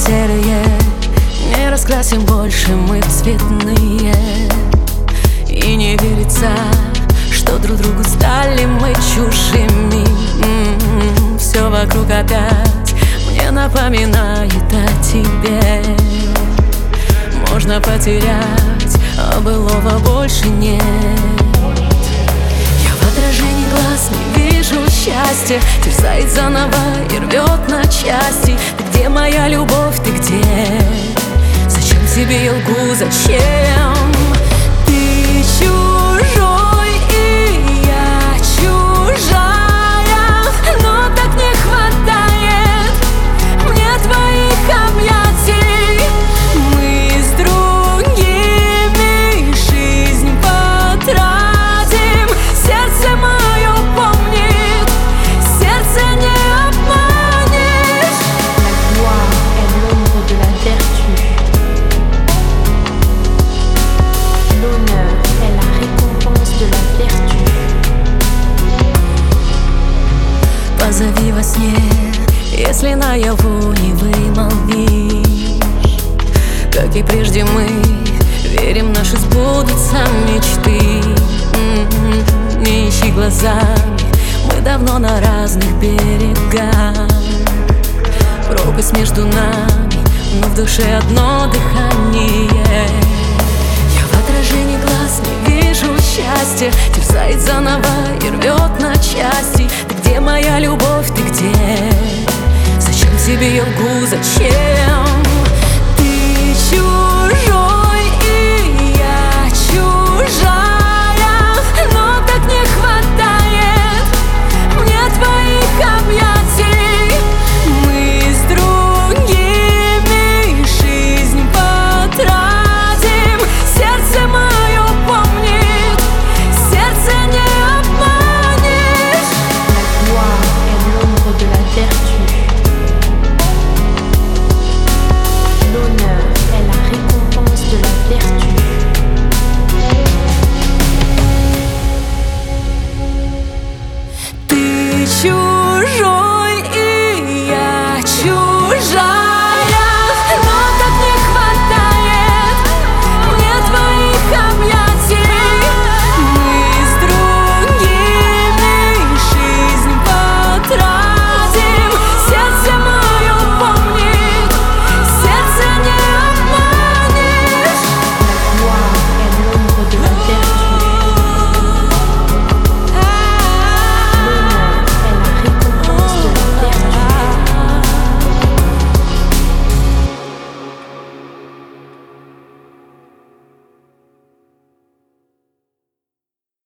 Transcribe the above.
серые не раскрасим больше мы в цветные. И не верится, что друг другу стали мы чужими. Все вокруг опять мне напоминает о тебе. Можно потерять, а былого больше нет. Я в отражении глаз не вижу счастья, терзает заново и рвет на части. Ты где, моя любовь, ты где? Зачем тебе я лгу, зачем? Ты чужой, и я чужая, но так не хватает мне твоих объятий. Мы с другими жизнь потратим. Сердце мое помнит, сердце не обманешь. La gloire est l'ombre de la vertu. L'honneur est la récompense de la vertu. Позови во сне, если наяву не вымолвишь. Как и прежде мы верим, наши сбудутся мечты. Не ищи глазами, мы давно на разных берегах. Пропасть между нами, но в душе одно дыхание. Я в отражении глаз не вижу счастья, терзает заново и рвет на части. Ты где, моя любовь, ты где? Зачем тебе я лгу, зачем?